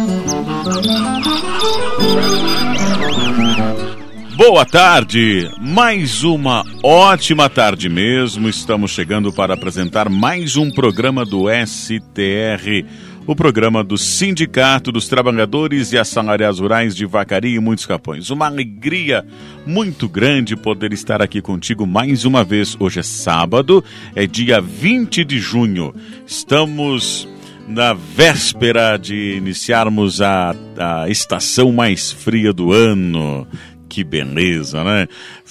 Boa tarde, mais uma ótima tarde mesmo. Estamos chegando para apresentar mais um programa do STR, o programa do Sindicato dos Trabalhadores e Assalariados Rurais de Vacaria e Muitos Capões. Uma alegria muito grande poder estar aqui contigo mais uma vez. Hoje é sábado, é dia 20 de junho. Estamos na véspera de iniciarmos a estação mais fria do ano. Que beleza, né?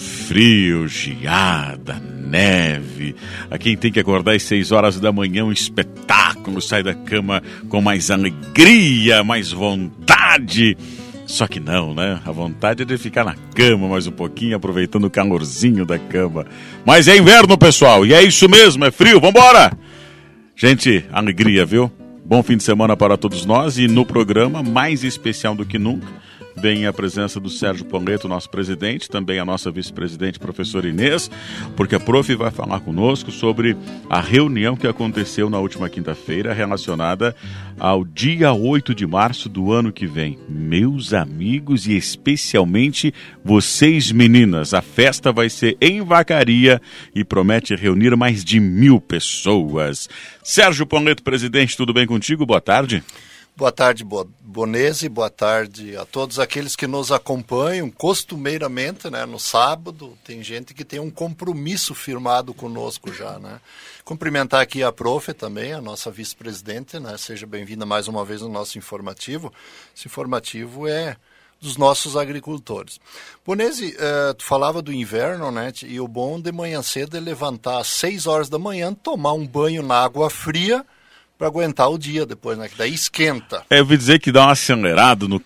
Frio, geada, neve. A quem tem que acordar às 6 horas da manhã, um espetáculo, sai da cama com mais alegria, mais vontade. Só que não, né? A vontade é de ficar na cama mais um pouquinho, aproveitando o calorzinho da cama. Mas é inverno, pessoal, e é isso mesmo, é frio, vambora! Gente, alegria, viu? Bom fim de semana para todos nós e no programa, mais especial do que nunca, vem a presença do Sérgio Pauleto, nosso presidente, também a nossa vice-presidente, professora Inês, porque a prof vai falar conosco sobre a reunião que aconteceu na última quinta-feira, relacionada ao dia 8 de março do ano que vem. Meus amigos e especialmente vocês meninas, a festa vai ser em Vacaria e promete reunir mais de 1.000 pessoas. Sérgio Pauleto, presidente, tudo bem contigo? Boa tarde. Boa tarde, Bonese, boa tarde a todos aqueles que nos acompanham costumeiramente, né, no sábado. Tem gente que tem um compromisso firmado conosco já, né? Cumprimentar aqui a prof também, a nossa vice-presidente, né? Seja bem-vinda mais uma vez no nosso informativo. Esse informativo é dos nossos agricultores. Bonese, tu falava do inverno, né? E o bom de manhã cedo é levantar às 6 horas da manhã, tomar um banho na água fria, para aguentar o dia depois, né? Que daí esquenta. Eu ouvi dizer que dá uma acelerada no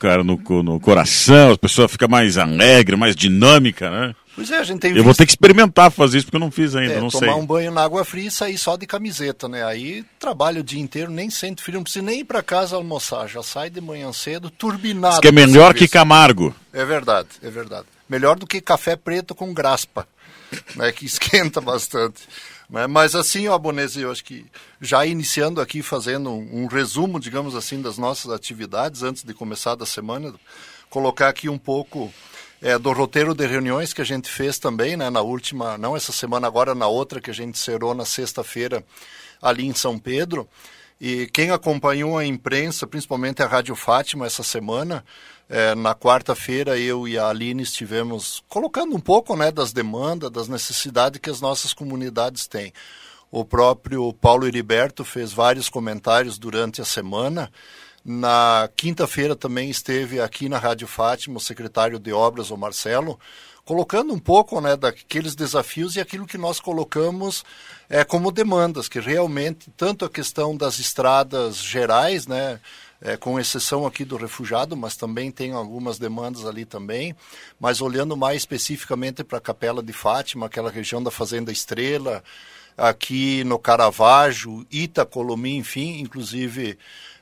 coração, a pessoa fica mais alegre, mais dinâmica, né? Pois é, a gente tem Eu vou ter que experimentar fazer isso, porque eu não fiz ainda, não sei. Tomar um banho na água fria e sair só de camiseta, né? Aí trabalha o dia inteiro, nem sente frio, não precisa nem ir para casa almoçar, já sai de manhã cedo, turbinado. Isso que é melhor que Camargo. É verdade, é verdade. Melhor do que café preto com graspa, né? Que esquenta bastante. Mas assim, ó, Bonese, eu acho que já iniciando aqui, fazendo um resumo, digamos assim, das nossas atividades, antes de começar da semana, colocar aqui um pouco do roteiro de reuniões que a gente fez também, né, na última, não essa semana, agora na outra, que a gente cerrou na sexta-feira ali em São Pedro. E quem acompanhou a imprensa, principalmente a Rádio Fátima, essa semana, na quarta-feira eu e a Aline estivemos colocando um pouco, né, das demandas, das necessidades que as nossas comunidades têm. O próprio Paulo Heriberto fez vários comentários durante a semana. Na quinta-feira também esteve aqui na Rádio Fátima o secretário de Obras, o Marcelo, colocando um pouco, né, daqueles desafios e aquilo que nós colocamos como demandas, que realmente, tanto a questão das estradas gerais, né, com exceção aqui do refugiado, mas também tem algumas demandas ali também, mas olhando mais especificamente para a Capela de Fátima, aquela região da Fazenda Estrela, aqui no Caravaggio, Itacolomi, enfim, inclusive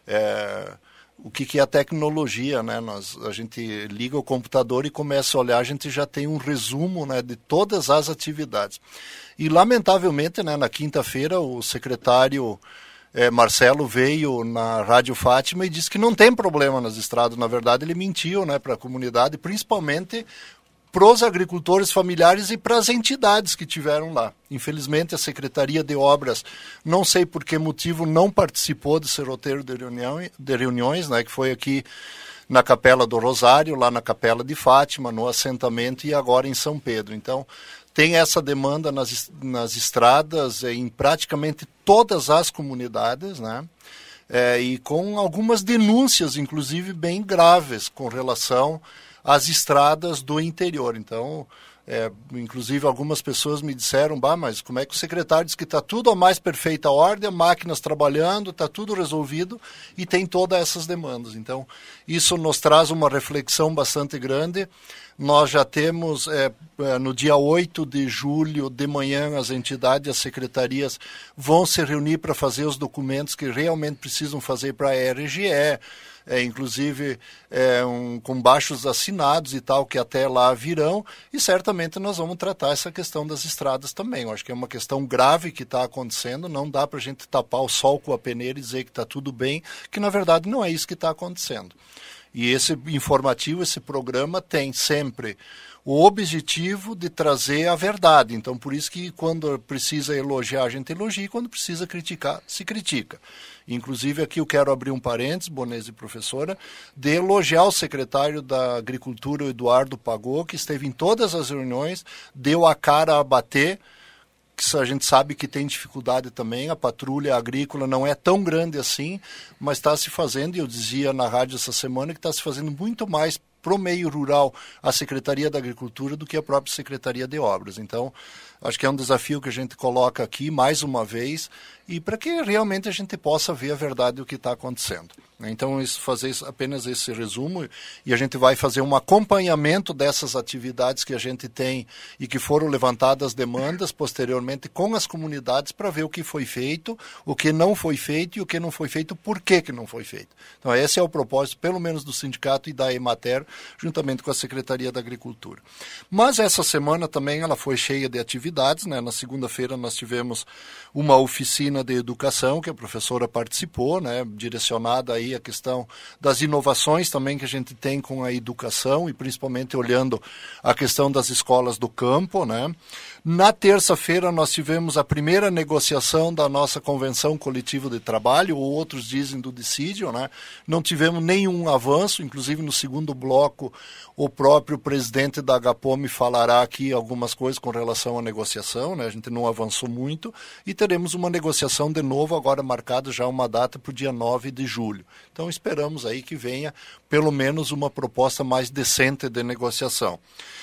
o que é a tecnologia, né? A gente liga o computador e começa a olhar, a gente já tem um resumo, né, de todas as atividades. E lamentavelmente, né, na quinta-feira o secretário Marcelo veio na Rádio Fátima e disse que não tem problema nas estradas. Na verdade, ele mentiu, né, para a comunidade, principalmente para os agricultores familiares e para as entidades que tiveram lá. Infelizmente, a Secretaria de Obras, não sei por que motivo, não participou desse roteiro de reuniões, né, que foi aqui na Capela do Rosário, lá na Capela de Fátima, no assentamento e agora em São Pedro. Então, tem essa demanda nas estradas em praticamente todas as comunidades, né? E com algumas denúncias, inclusive, bem graves com relação às estradas do interior. Então, inclusive, algumas pessoas me disseram, mas como é que o secretário diz que está tudo a mais perfeita ordem, máquinas trabalhando, está tudo resolvido e tem todas essas demandas. Então, isso nos traz uma reflexão bastante grande. Nós já temos, no dia 8 de julho, de manhã, as entidades e as secretarias vão se reunir para fazer os documentos que realmente precisam fazer para a RGE, inclusive com baixos assinados e tal, que até lá virão, e certamente nós vamos tratar essa questão das estradas também. Eu acho que é uma questão grave que está acontecendo, não dá para a gente tapar o sol com a peneira e dizer que está tudo bem, que na verdade não é isso que está acontecendo. E esse informativo, esse programa tem sempre o objetivo de trazer a verdade. Então, por isso que quando precisa elogiar, a gente elogia, e quando precisa criticar, se critica. Inclusive, aqui eu quero abrir um parênteses, Bonese e professora, de elogiar o secretário da Agricultura, o Eduardo Pagô, que esteve em todas as reuniões, deu a cara a bater, que a gente sabe que tem dificuldade também, a patrulha agrícola não é tão grande assim, mas está se fazendo, e eu dizia na rádio essa semana, que está se fazendo muito mais para o meio rural a Secretaria da Agricultura do que a própria Secretaria de Obras. Então, acho que é um desafio que a gente coloca aqui mais uma vez, e para que realmente a gente possa ver a verdade do que está acontecendo. Então, fazer apenas esse resumo, e a gente vai fazer um acompanhamento dessas atividades que a gente tem e que foram levantadas demandas posteriormente com as comunidades para ver o que foi feito, o que não foi feito e o que não foi feito, por que não foi feito. Então, esse é o propósito, pelo menos do sindicato e da Emater, juntamente com a Secretaria da Agricultura. Mas essa semana também ela foi cheia de atividades, né? Na segunda-feira nós tivemos uma oficina de educação que a professora participou, né? Direcionada aí a questão das inovações também que a gente tem com a educação e principalmente olhando a questão das escolas do campo, né? Na terça-feira nós tivemos a primeira negociação da nossa convenção coletiva de trabalho, ou outros dizem do dissídio, né? Não tivemos nenhum avanço, inclusive no segundo bloco o próprio presidente da HPOME falará aqui algumas coisas com relação à negociação, né? A gente não avançou muito e teremos uma negociação de novo agora marcada já uma data para o dia 9 de julho. Então esperamos aí que venha pelo menos uma proposta mais decente de negociação.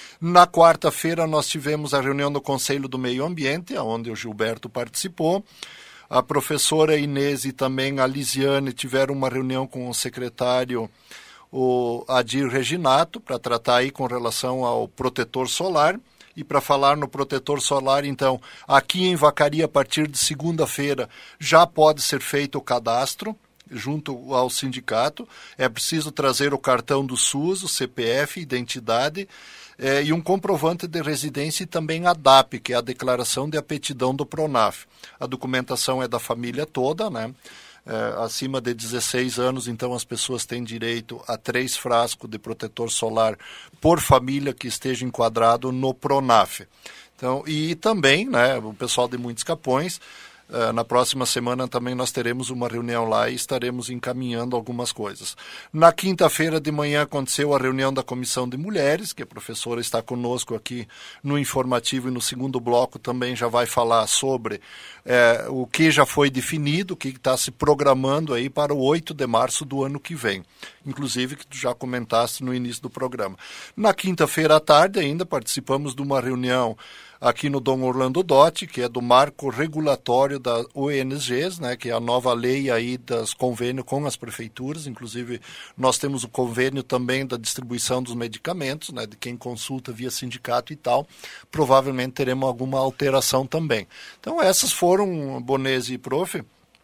Na quarta-feira nós tivemos a reunião do Conselho do Meio Ambiente, onde o Gilberto participou. A professora Inês e também a Lisiane tiveram uma reunião com o secretário, o Adir Reginato, para tratar aí com relação ao protetor solar. E para falar no protetor solar, então, aqui em Vacaria, a partir de segunda-feira, já pode ser feito o cadastro junto ao sindicato. É preciso trazer o cartão do SUS, o CPF, identidade, e um comprovante de residência e também a DAP, que é a declaração de aptidão do PRONAF. A documentação é da família toda, né? Acima de 16 anos, então as pessoas têm direito a 3 frascos de protetor solar por família que esteja enquadrado no PRONAF. Então, e também, né, o pessoal de Muitos Capões, na próxima semana também nós teremos uma reunião lá e estaremos encaminhando algumas coisas. Na quinta-feira de manhã aconteceu a reunião da Comissão de Mulheres, que a professora está conosco aqui no informativo e no segundo bloco também já vai falar sobre o que já foi definido, o que está se programando aí para o 8 de março do ano que vem. Inclusive que tu já comentaste no início do programa. Na quinta-feira à tarde ainda participamos de uma reunião aqui no Dom Orlando Dotti, que é do marco regulatório da ONGs, né, que é a nova lei aí das convênios com as prefeituras. Inclusive, nós temos o convênio também da distribuição dos medicamentos, né, de quem consulta via sindicato e tal. Provavelmente teremos alguma alteração também. Então, essas foram, Bonese e Prof.,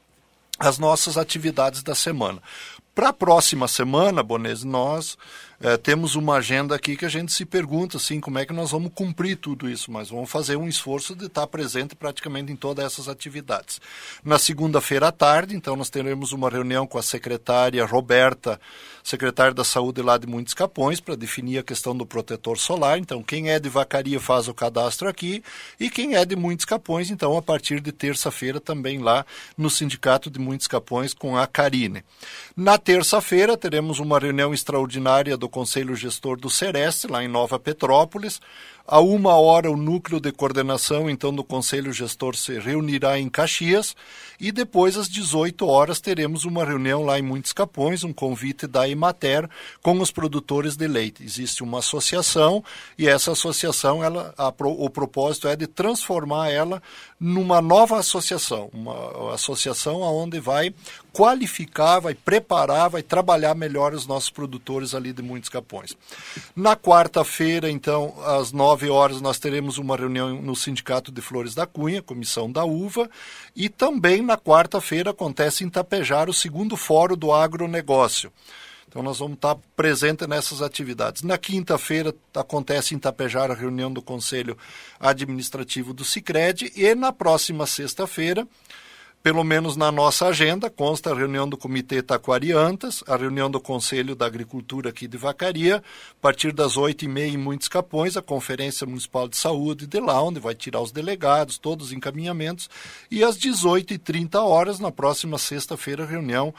as nossas atividades da semana. Para a próxima semana, Bonese, nós temos uma agenda aqui que a gente se pergunta assim, como é que nós vamos cumprir tudo isso, mas vamos fazer um esforço de estar presente praticamente em todas essas atividades. Na segunda-feira à tarde, então, nós teremos uma reunião com a secretária Roberta, secretária da Saúde lá de Muitos Capões, para definir a questão do protetor solar. Então, quem é de Vacaria faz o cadastro aqui, e quem é de Muitos Capões, então, a partir de terça-feira também lá no Sindicato de Muitos Capões com a Karine. Na terça-feira teremos uma reunião extraordinária do Conselho Gestor do Sereste, lá em Nova Petrópolis. A 13h, o núcleo de coordenação, então, do Conselho Gestor se reunirá em Caxias, e depois, às 18h, teremos uma reunião lá em Muitos Capões, um convite da Emater com os produtores de leite. Existe uma associação, e essa associação, o propósito é de transformar ela numa nova associação, uma associação onde vai qualificar, vai preparar, vai trabalhar melhor os nossos produtores ali de Muitos Capões. Na quarta-feira, então, às 9h, nós teremos uma reunião no Sindicato de Flores da Cunha, Comissão da Uva, e também na quarta-feira acontece em Tapejar o segundo Fórum do Agronegócio. Então nós vamos estar presentes nessas atividades. Na quinta-feira acontece em Tapejara a reunião do Conselho Administrativo do Sicredi e na próxima sexta-feira, pelo menos na nossa agenda, consta a reunião do Comitê Taquariantas, a reunião do Conselho da Agricultura aqui de Vacaria, a partir das 8h30 em Muitos Capões, a Conferência Municipal de Saúde de lá, onde vai tirar os delegados, todos os encaminhamentos, e às 18h30, na próxima sexta-feira, reunião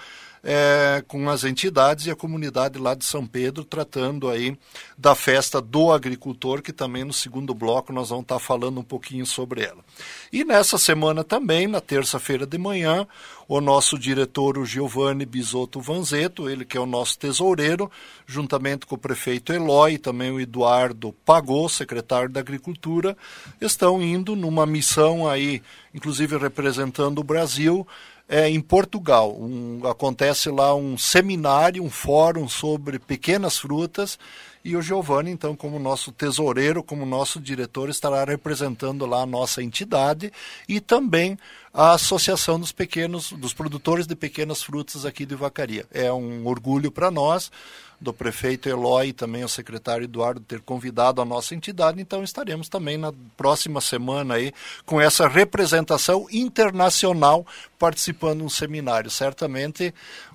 com as entidades e a comunidade lá de São Pedro, tratando aí da festa do agricultor, que também no segundo bloco nós vamos estar falando um pouquinho sobre ela. E nessa semana também, na terça-feira de manhã, o nosso diretor, o Giovanni Bisotto Vanzetto, ele que é o nosso tesoureiro, juntamente com o prefeito Eloy e também o Eduardo Pagô, secretário da Agricultura, estão indo numa missão aí, inclusive representando o Brasil, em Portugal. Acontece lá um seminário, um fórum sobre pequenas frutas, e o Giovanni, então, como nosso tesoureiro, como nosso diretor, estará representando lá a nossa entidade e também a Associação dos Produtores de Pequenas Frutas aqui de Vacaria. É um orgulho para nós, do prefeito Eloy e também o secretário Eduardo, ter convidado a nossa entidade, então estaremos também na próxima semana aí com essa representação internacional participando de um seminário. Certamente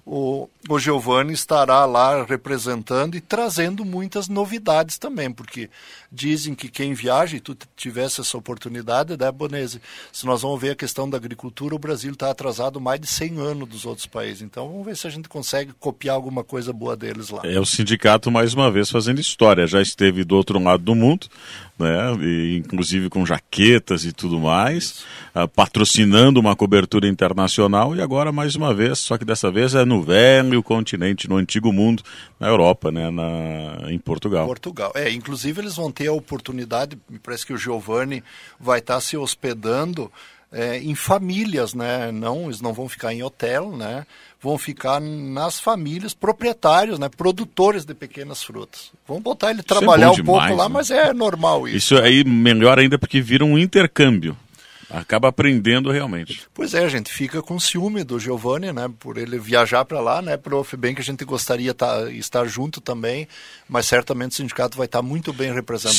o Giovanni estará lá representando e trazendo muitas novidades também, porque dizem que quem viaja, e tu tivesse essa oportunidade, né, Bonese, se nós vamos ver a questão da agricultura, o Brasil está atrasado mais de 100 anos dos outros países, então vamos ver se a gente consegue copiar alguma coisa boa deles lá. É o sindicato, mais uma vez, fazendo história, já esteve do outro lado do mundo, né, e inclusive com jaquetas e tudo mais, patrocinando uma cobertura internacional, e agora mais uma vez, só que dessa vez é no velho continente, no antigo mundo, na Europa, né, em Portugal. Inclusive eles vão ter a oportunidade, me parece que o Giovanni vai estar se hospedando em famílias, né? Eles não vão ficar em hotel, né? Vão ficar nas famílias, proprietários, né? Produtores de pequenas frutas. Vamos botar ele trabalhar um pouco lá, né? Mas é normal isso. Isso aí melhor ainda porque vira um intercâmbio. Acaba aprendendo realmente. Pois é, a gente fica com ciúme do Giovanni, né, por ele viajar para lá, né, prof, bem que a gente gostaria estar junto também, mas certamente o sindicato vai estar muito bem representado.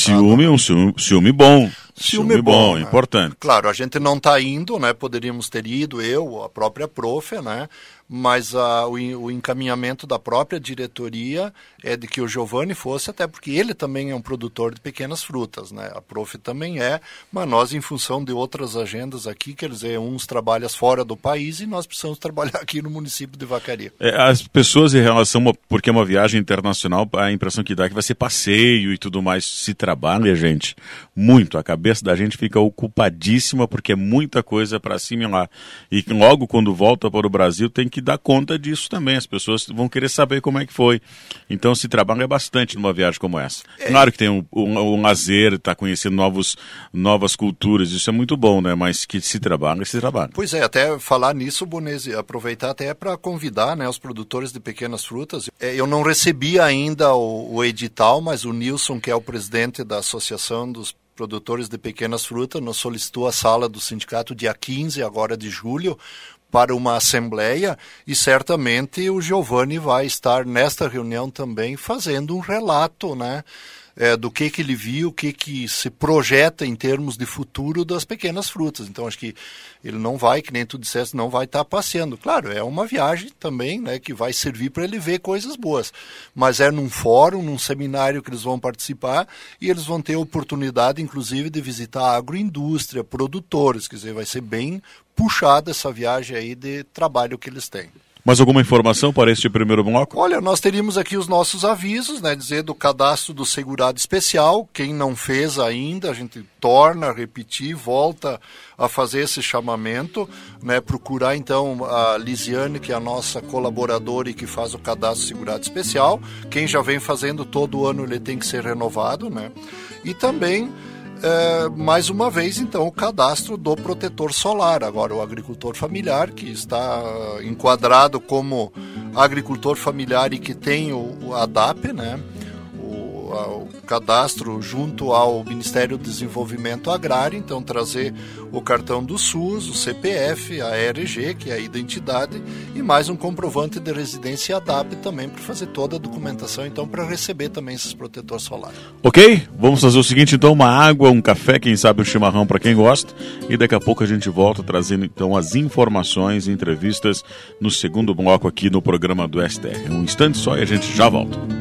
Ciúme bom. Ciúme bom, né? Importante. Claro, a gente não está indo, né, poderíamos ter ido, eu, a própria prof, né, mas o encaminhamento da própria diretoria é de que o Giovanni fosse, até porque ele também é um produtor de pequenas frutas, né? A prof também é, mas nós, em função de outras agendas aqui, quer dizer, uns trabalham fora do país e nós precisamos trabalhar aqui no município de Vacaria. As pessoas, em relação, porque é uma viagem internacional, a impressão que dá é que vai ser passeio e tudo mais. Se trabalha, gente, muito. A cabeça da gente fica ocupadíssima porque é muita coisa para assimilar. E logo quando volta para o Brasil tem que dar conta disso também. As pessoas vão querer saber como é que foi. Então se trabalha bastante numa viagem como essa. Claro que tem o lazer, está conhecendo novas culturas, isso é muito bom, né? Mas que se trabalha. Pois é, até falar nisso, Bonese, aproveitar até para convidar, né, os produtores de pequenas frutas. Eu não recebi ainda o edital, mas o Nilson, que é o presidente da Associação dos Produtores de Pequenas Frutas, nos solicitou a sala do sindicato dia 15, agora de julho, para uma assembleia, e certamente o Giovanni vai estar nesta reunião também fazendo um relato, né, do que ele viu, o que se projeta em termos de futuro das pequenas frutas. Então acho que ele não vai, que nem tu disseste, não vai estar passeando. Claro, é uma viagem também, né, que vai servir para ele ver coisas boas, mas é num fórum, num seminário que eles vão participar e eles vão ter a oportunidade, inclusive, de visitar a agroindústria, produtores, quer dizer, vai ser bem puxada essa viagem aí de trabalho que eles têm. Mais alguma informação para este primeiro bloco? Olha, nós teríamos aqui os nossos avisos, né, dizer do cadastro do segurado especial. Quem não fez ainda, a gente torna a repetir, volta a fazer esse chamamento, né, procurar então a Lisiane, que é a nossa colaboradora e que faz o cadastro segurado especial. Quem já vem fazendo todo ano, ele tem que ser renovado, né? E também mais uma vez, então, o cadastro do protetor solar. Agora, o agricultor familiar, que está enquadrado como agricultor familiar e que tem a ADAP, né? ao cadastro junto ao Ministério do Desenvolvimento Agrário, então trazer o cartão do SUS, o CPF, a RG, que é a identidade, e mais um comprovante de residência ADAP também para fazer toda a documentação, então para receber também esses protetores solares. Ok, vamos fazer o seguinte então, uma água, um café, quem sabe um chimarrão para quem gosta, e daqui a pouco a gente volta trazendo então as informações e entrevistas no segundo bloco aqui no programa do STR. Um instante só e a gente já volta.